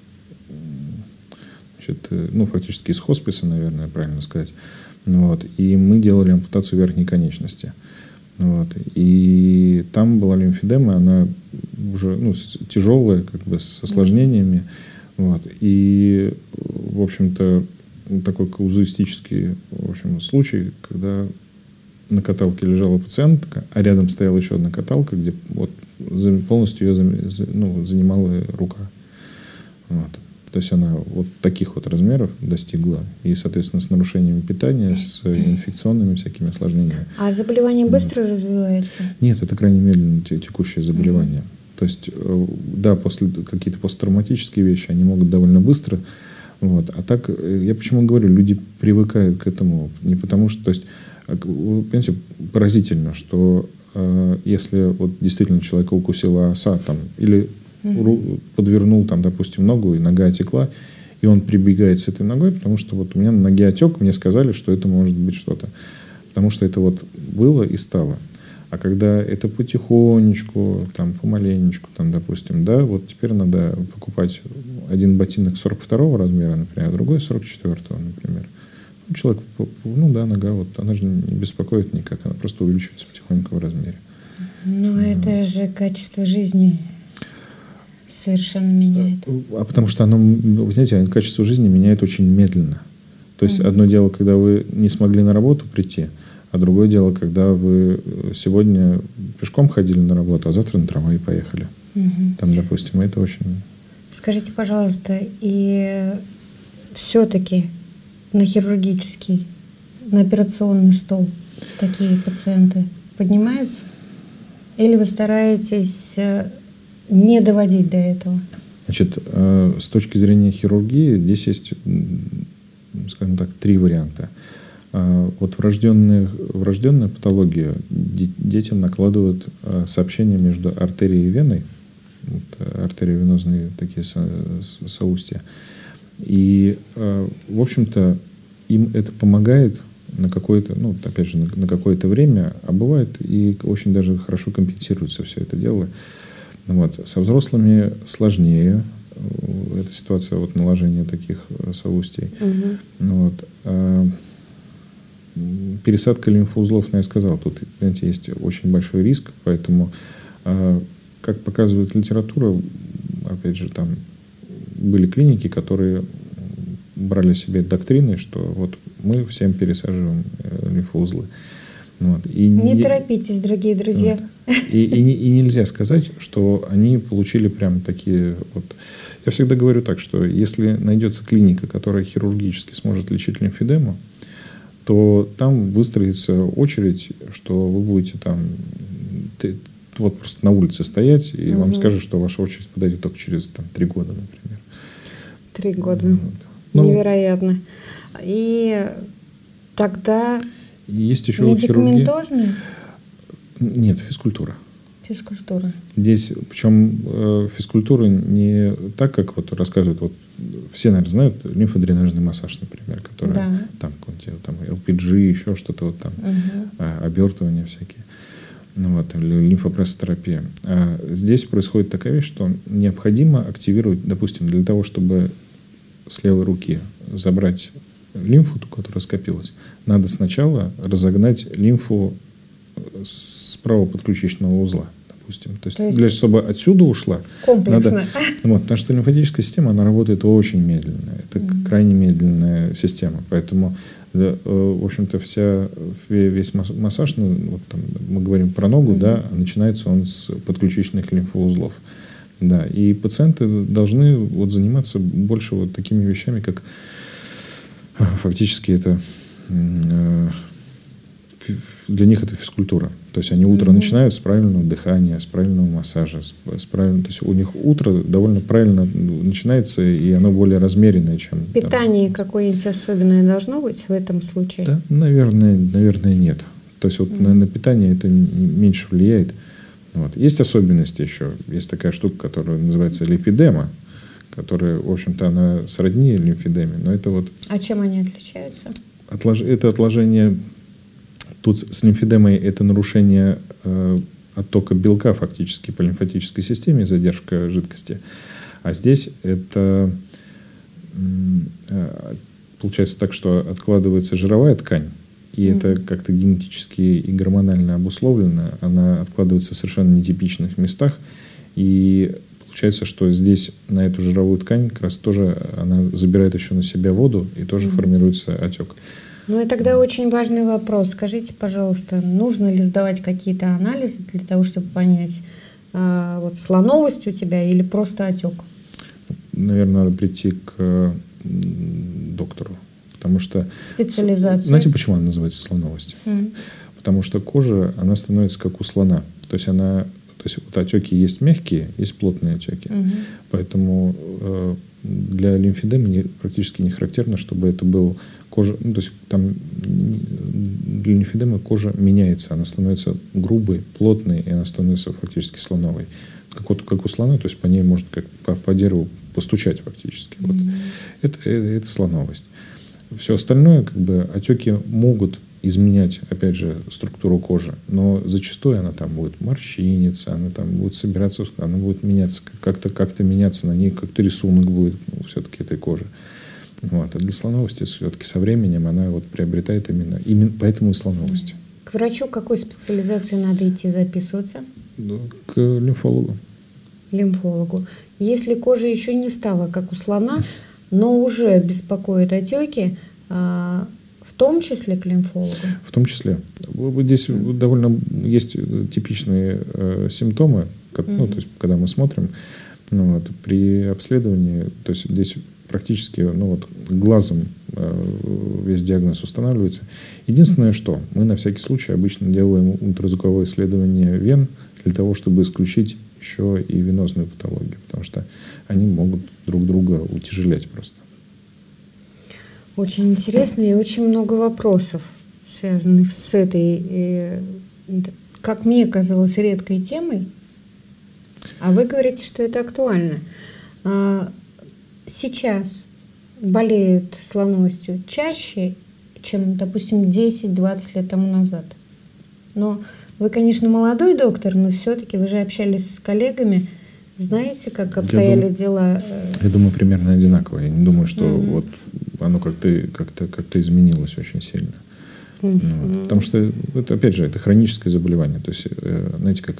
значит, ну, фактически из хосписа, наверное, правильно сказать. Вот. И мы делали ампутацию верхней конечности. Вот. И там была лимфедема, она уже ну, тяжелая, как бы с осложнениями. Вот. И, в общем-то, такой казуистический, в общем, случай, когда на каталке лежала пациентка, а рядом стояла еще одна каталка, где вот полностью ее ну, занимала рука. Вот. То есть она вот таких вот размеров достигла. И, соответственно, с нарушением питания, с инфекционными всякими осложнениями. А заболевание быстро вот. развивается? Нет, это крайне медленно текущее заболевание. Mm-hmm. То есть, да, после какие-то посттравматические вещи, они могут довольно быстро. Вот. А так, я почему говорю, люди привыкают к этому. Не потому что, то есть, понимаете, поразительно, что э, если вот действительно человека укусила оса там, или mm-hmm. подвернул, там, допустим, ногу, и нога отекла, и он прибегает с этой ногой, потому что вот у меня на ноге отек, мне сказали, что это может быть что-то. Потому что это вот было и стало. А когда это потихонечку, там, помаленечку, там, допустим, да, вот теперь надо покупать один ботинок сорок второго размера, например, а другой сорок четвертого, например. Человек, ну да, нога, вот, она же не беспокоит никак, она просто увеличивается потихоньку в размере. Но mm. это же качество жизни совершенно меняет. А потому что оно, вы знаете, качество жизни меняет очень медленно. То есть mm. одно дело, когда вы не смогли на работу прийти, а другое дело, когда вы сегодня пешком ходили на работу, а завтра на трамвае поехали. Mm-hmm. Там, допустим, это очень... Скажите, пожалуйста, и все-таки на хирургический, на операционный стол такие пациенты поднимаются? Или вы стараетесь не доводить до этого? Значит, с точки зрения хирургии здесь есть, скажем так, три варианта. Вот врожденная, врожденная патология детям накладывают сообщение между артерией и веной, вот, артериовенозные такие со, соустья. И, в общем-то, им это помогает на какое-то, ну, опять же, на, на какое-то время, а бывает и очень даже хорошо компенсируется все это дело. Вот. Со взрослыми сложнее эта ситуация, вот, наложения таких соустий. Угу. Вот. А пересадка лимфоузлов, ну, я сказал, тут, знаете, есть очень большой риск, поэтому, как показывает литература, опять же, там были клиники, которые брали себе доктрины, что вот мы всем пересаживаем лимфоузлы. Вот. И не, не торопитесь, дорогие друзья. Вот. И, и, и нельзя сказать, что они получили прям такие вот. Я всегда говорю так, что если найдется клиника, которая хирургически сможет лечить лимфедему, то там выстроится очередь, что вы будете там ты, вот просто на улице стоять, и угу. вам скажут, что ваша очередь подойдет только через там, три года, например. Три года. Вот. Ну, невероятно. И тогда есть еще медикаментозный? Нет, физкультура. Физкультура. Здесь, причем э, физкультура не так, как вот рассказывают, вот все, наверное, знают лимфодренажный массаж, например, который да. там, там эл пи джи, еще что-то вот там, угу. а, обертывания всякие, ну, вот, лимфопрессотерапия. А здесь происходит такая вещь, что необходимо активировать, допустим, для того, чтобы с левой руки забрать лимфу, которая скопилась, надо сначала разогнать лимфу с правого подключичного узла, допустим. То есть, То есть для, чтобы отсюда ушла, комплексно. Надо, вот, потому что лимфатическая система, она работает очень медленно. Это mm-hmm. крайне медленная система. Поэтому, в общем-то, вся, весь массаж, ну, вот там, мы говорим про ногу, mm-hmm. да, начинается он с подключичных лимфоузлов. Да, и пациенты должны вот заниматься больше вот такими вещами, как фактически это для них это физкультура. То есть они утро mm-hmm. начинают с правильного дыхания, с правильного массажа, с, с правильного, то есть у них утро довольно правильно начинается, и оно более размеренное, чем... Питание там... какое-нибудь особенное должно быть в этом случае? Да, наверное, наверное нет. То есть вот mm-hmm. на, на питание это меньше влияет. Вот. Есть особенности еще. Есть такая штука, которая называется липидема, которая, в общем-то, она сродни лимфедеме, но это вот... А чем они отличаются? Отлож... Это отложение... Тут с лимфедемой это нарушение э, оттока белка фактически по лимфатической системе, задержка жидкости. А здесь это э, получается так, что откладывается жировая ткань, и mm-hmm. это как-то генетически и гормонально обусловлено. Она откладывается в совершенно нетипичных местах. И получается, что здесь на эту жировую ткань как раз тоже она забирает еще на себя воду, и тоже mm-hmm. формируется отек. Ну и тогда очень важный вопрос. Скажите, пожалуйста, нужно ли сдавать какие-то анализы для того, чтобы понять, а, вот слоновость у тебя или просто отек? Наверное, надо прийти к доктору. Потому что... Специализация. Знаете, почему она называется слоновость? Mm. Потому что кожа, она становится как у слона. То есть она... То есть вот отеки есть мягкие, есть плотные отеки. Mm-hmm. Поэтому э, для лимфедемы не, практически не характерно, чтобы это был кожа... Ну, то есть там для лимфедемы кожа меняется. Она становится грубой, плотной, и она становится фактически слоновой. Как, вот, как у слона, то есть по ней можно как по, по дереву постучать фактически. Mm-hmm. Вот. Это, это, это слоновость. Все остальное, как бы, отеки могут изменять, опять же, структуру кожи, но зачастую она там будет морщиниться, она там будет собираться, она будет меняться, как-то, как-то меняться на ней, как-то рисунок будет, ну, все-таки этой кожи. Вот. А для слоновости все-таки со временем она вот приобретает именно, именно поэтому и слоновость. К врачу какой специализации надо идти записываться? К лимфологу. Лимфологу. Если кожа еще не стала как у слона, но уже беспокоит отеки, в том числе к лимфологу? В том числе. Здесь mm. довольно есть типичные э, симптомы, как, mm. ну, то есть, когда мы смотрим, ну, вот, при обследовании, то есть здесь практически, ну, вот, глазом весь диагноз устанавливается. Единственное, что мы на всякий случай обычно делаем ультразвуковое исследование вен для того, чтобы исключить еще и венозную патологию, потому что они могут друг друга утяжелять просто. Очень интересно и очень много вопросов, связанных с этой, как мне казалось, редкой темой. А вы говорите, что это актуально. Сейчас болеют слоновостью чаще, чем, допустим, десять-двадцать лет тому назад. Но вы, конечно, молодой доктор, но все-таки вы же общались с коллегами. Знаете, как обстояли я дела? Я думаю, примерно одинаково. Я не думаю, что Mm-hmm. вот оно как-то, как-то, как-то изменилось очень сильно. Mm-hmm. Ну, потому что, это, опять же, это хроническое заболевание. То есть, знаете, как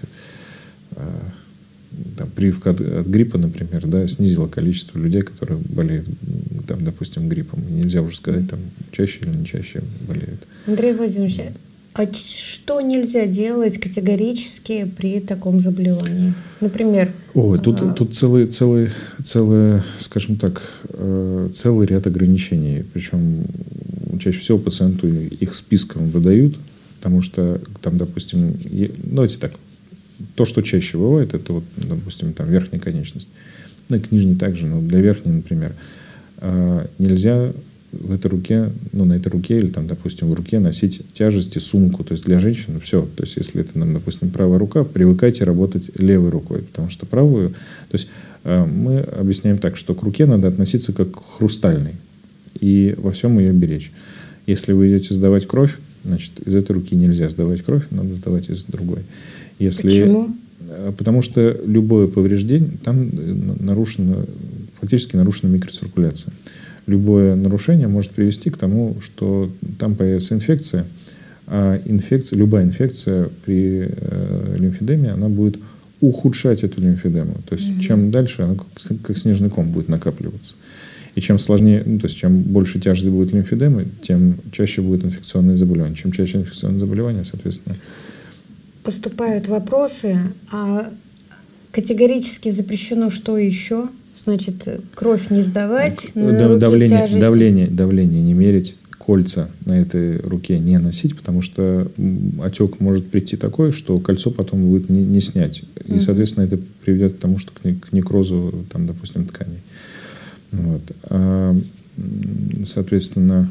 там, прививка от, от гриппа, например, да, снизила количество людей, которые болеют, там, допустим, гриппом. Нельзя уже сказать, там, чаще или не чаще болеют. Андрей Владимирович, а что нельзя делать категорически при таком заболевании? Например... Ой, тут, а... тут целый, целый, целый, скажем так, целый ряд ограничений. Причем чаще всего пациенту их списком выдают, потому что, там, допустим, давайте так, то, что чаще бывает, это, вот, допустим, там, верхняя конечность. Ну, и к нижней также, но для верхней, например, нельзя... в этой руке, ну, на этой руке или, там, допустим, в руке носить тяжести, сумку. То есть для женщины все. То есть если это, допустим, правая рука, привыкайте работать левой рукой, потому что правую... То есть э, мы объясняем так, что к руке надо относиться как к хрустальной и во всем ее беречь. Если вы идете сдавать кровь, значит, из этой руки нельзя сдавать кровь, надо сдавать из другой. Если... Почему? Потому что любое повреждение, там нарушена, фактически нарушена микроциркуляция. Любое нарушение может привести к тому, что там появится инфекция, а инфекция, любая инфекция при э, лимфедеме, она будет ухудшать эту лимфедему. То есть, mm-hmm. чем дальше, она как, как снежный ком будет накапливаться. И чем сложнее, ну, то есть, чем больше тяжести будет лимфедемы, тем чаще будет инфекционные заболевания. Чем чаще инфекционные заболевания, соответственно... Поступают вопросы, а категорически запрещено что еще? Значит, кровь не сдавать, на давление, руке давление, давление не мерить, кольца на этой руке не носить, потому что отек может прийти такой, что кольцо потом будет не, не снять. И, угу. соответственно, это приведет к тому, что к некрозу, там, допустим, тканей. Вот. А, соответственно,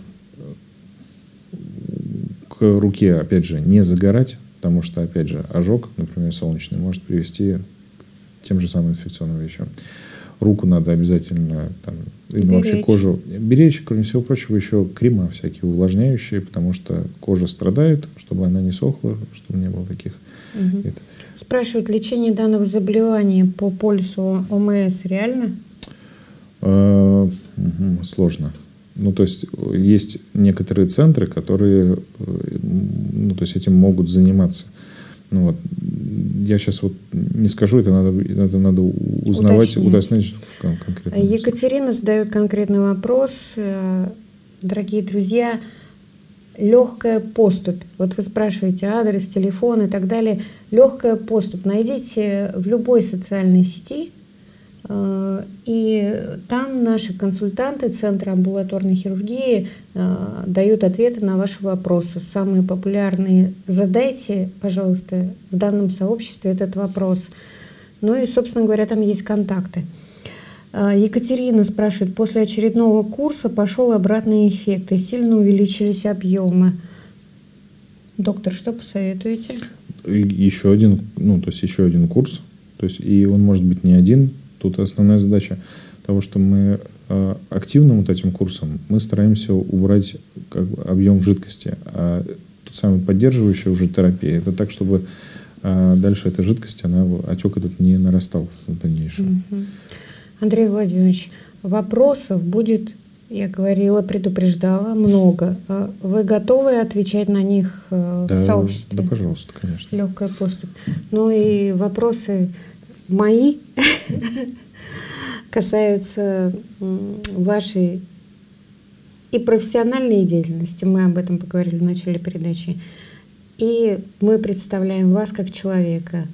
к руке, опять же, не загорать, потому что, опять же, ожог, например, солнечный, может привести к тем же самым инфекционным вещам. Руку надо обязательно, там, или вообще кожу беречь. Кроме всего прочего, еще крема всякие увлажняющие, потому что кожа страдает, чтобы она не сохла, чтобы не было таких. Угу. Спрашивают, лечение данного заболевания по полису ОМС реально? А, угу, сложно. Ну, то есть, есть некоторые центры, которые, ну, то есть, этим могут заниматься. Ну, вот. Я сейчас вот не скажу, это надо, это надо узнавать, уточнить конкретно. Екатерина задает конкретный вопрос. Дорогие друзья, легкая поступь. Вот вы спрашиваете адрес, телефон и так далее. Легкая поступь. Найдите в любой социальной сети, и там наши консультанты Центра амбулаторной хирургии дают ответы на ваши вопросы. Самые популярные. Задайте, пожалуйста, в данном сообществе этот вопрос. Ну и, собственно говоря, там есть контакты. Екатерина спрашивает, после очередного курса пошел обратный эффект и сильно увеличились объемы. Доктор, что посоветуете? Еще один, ну, то есть еще один курс. То есть и он может быть не один. Тут основная задача того, что мы э, активным вот этим курсом мы стараемся убрать как бы, объем жидкости. А тут самая поддерживающая уже терапия. Это так, чтобы э, дальше эта жидкость, она, отек этот не нарастал в дальнейшем. Угу. Андрей Владимирович, вопросов будет, я говорила, предупреждала, много. Вы готовы отвечать на них э, да, в сообществе? Да, пожалуйста, конечно. Легкая поступь. Ну и вопросы... Мои касаются вашей и профессиональной деятельности, мы об этом поговорили в начале передачи, и мы представляем вас как человека.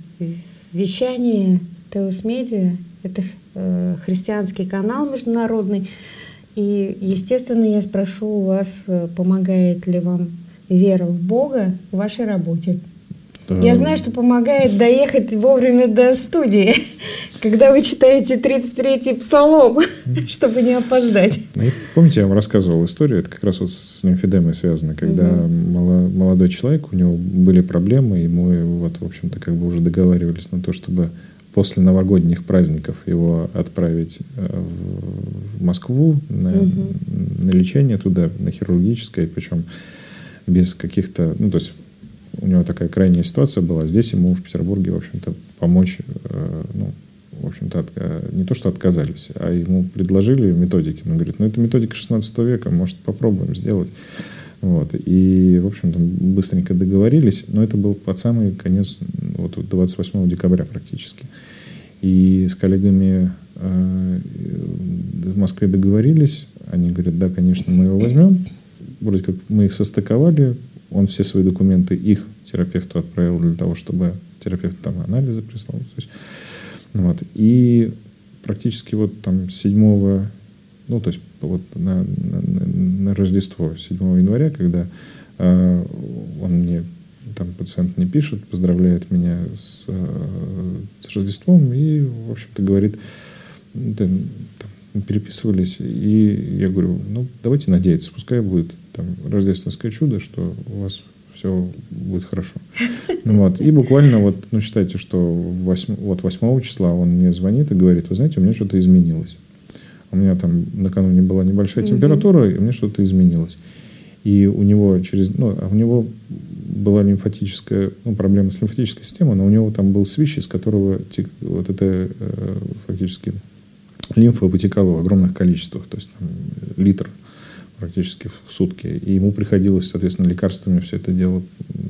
Вещание Теос Медиа — это христианский канал международный, И, естественно, я спрошу у вас, помогает ли вам вера в Бога в вашей работе. Да. Я знаю, что помогает доехать вовремя до студии, когда вы читаете тридцать третий псалом, чтобы не опоздать. Помните, я вам рассказывал историю, это как раз вот с лимфедемой связано, когда угу. молодой человек, у него были проблемы, и мы вот, в общем-то, как бы уже договаривались на то, чтобы после новогодних праздников его отправить в Москву на, угу. на лечение туда, на хирургическое, причем без каких-то, ну, то есть у него такая крайняя ситуация была. Здесь ему в Петербурге, в общем-то, помочь, ну, в общем-то, от, не то, что отказались, а ему предложили методики. Он говорит, ну, это методика шестнадцатого века, может, попробуем сделать. Вот. И, в общем-то, быстренько договорились, но это был под самый конец, вот двадцать восьмого декабря практически. И с коллегами э, в Москве договорились, они говорят, да, конечно, мы его возьмем. Вроде как мы их состыковали, он все свои документы их терапевту отправил для того, чтобы терапевт там анализы прислал. То есть, вот. И практически вот там седьмого, ну, то есть вот на, на, на Рождество, седьмого января, когда э, он мне, там пациент мне пишет, поздравляет меня с, э, с Рождеством и, в общем-то, говорит, да, там, переписывались, и я говорю, ну, давайте надеяться, пускай будет там рождественское чудо, что у вас все будет хорошо. Вот. И буквально, вот, ну, считайте, что восьм, вот восьмого числа он мне звонит и говорит, вы знаете, у меня что-то изменилось. У меня там накануне была небольшая температура, mm-hmm. и у меня что-то изменилось. И у него через, ну, у него была лимфатическая, ну, проблема с лимфатической системой, но у него там был свищ, из которого тек, вот это э, фактически лимфа вытекала в огромных количествах, то есть там, литр практически в сутки. И ему приходилось, соответственно, лекарствами все это дело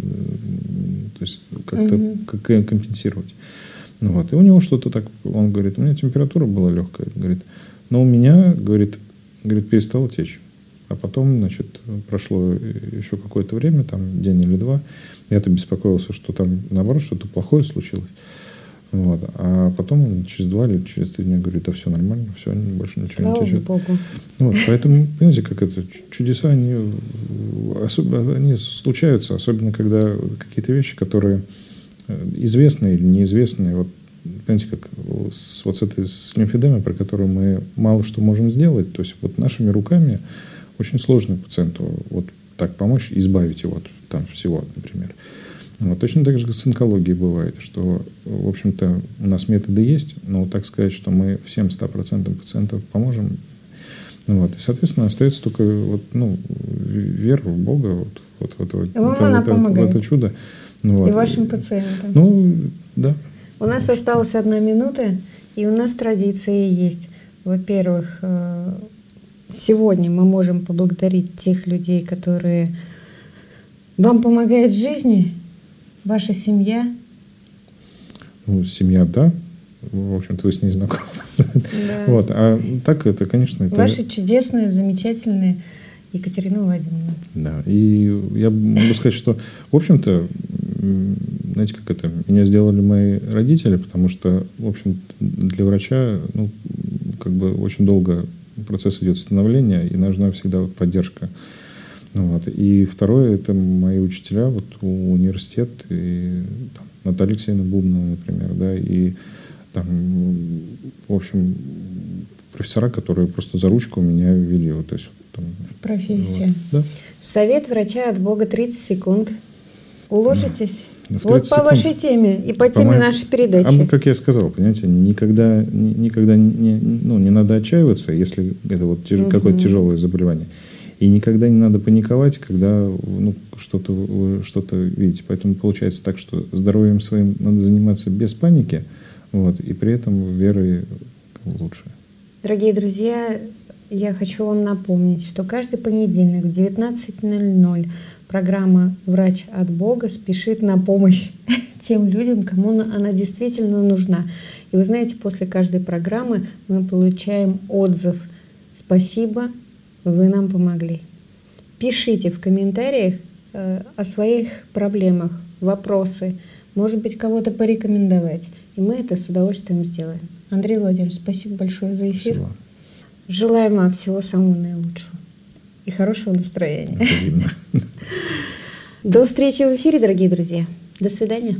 то есть как-то mm-hmm. как компенсировать. Ну, вот. И у него что-то так, он говорит, у меня температура была легкая, говорит, но у меня, говорит, говорит, перестала течь. А потом, значит, прошло еще какое-то время, там день или два, я-то беспокоился, что там, наоборот, что-то плохое случилось. Вот. А потом он через два или через три дня говорит, да все нормально, все, больше ничего Слава не течет. Богу. Вот. Поэтому, понимаете, как это, чудеса, они, особо, они случаются, особенно когда какие-то вещи, которые известны или неизвестны. Вот, понимаете, как с, вот с этой с лимфедемой, про которую мы мало что можем сделать, то есть вот нашими руками очень сложно пациенту вот так помочь, избавить его от там, всего, например. Вот. Точно так же с онкологией бывает, что, в общем-то, у нас методы есть, но так сказать, что мы всем ста процентам пациентов поможем. Вот. И, соответственно, остается только вот, ну, вера в Бога, вот, вот, вот, вот, Вам она это, помогает. в это чудо. Ну, вот. И вашим пациентам. Ну, да. У нас осталась одна минута, и у нас традиции есть. Во-первых, сегодня мы можем поблагодарить тех людей, которые вам помогают в жизни. Ваша семья? Ну, семья, да. В общем-то, вы с ней знакомы. Да. Вот. А так это, конечно... Это... Ваша чудесная, замечательная Екатерина Владимировна. Да. И я могу сказать, что, в общем-то, знаете, как это, меня сделали мои родители, потому что, в общем, для врача, ну, как бы очень долго процесс идет становления, и нужна всегда вот поддержка. Вот. И второе, это мои учителя, вот университет, и там, Наталья Алексеевна Бубнова, например, да, и там, в общем, профессора, которые просто за ручку меня вели. Вот, то есть, там, профессия. Вот, да. Совет врача от Бога тридцать секунд. Уложитесь? Да, вот по секунд. Вашей теме и по, по теме моей... нашей передачи. А, как я сказал, понимаете, никогда, никогда не, ну, не надо отчаиваться, если это вот тяж... угу. какое-то тяжелое заболевание. И никогда не надо паниковать, когда ну, что-то, вы что-то видите. Поэтому получается так, что здоровьем своим надо заниматься без паники, вот, и при этом верой лучше. Дорогие друзья, я хочу вам напомнить, что каждый понедельник в девятнадцать ноль ноль программа «Врач от Бога» спешит на помощь тем людям, кому она действительно нужна. И вы знаете, после каждой программы мы получаем отзыв. Спасибо. Вы нам помогли. Пишите в комментариях э, о своих проблемах, вопросы, может быть, кого-то порекомендовать. И мы это с удовольствием сделаем. Андрей Владимирович, спасибо большое за эфир. Спасибо. Желаем вам всего самого наилучшего и хорошего настроения. Взаимно. До встречи в эфире, дорогие друзья. До свидания.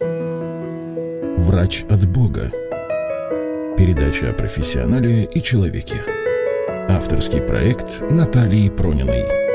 Врач от Бога. Передача о профессионале и человеке. Авторский проект Натальи Прониной.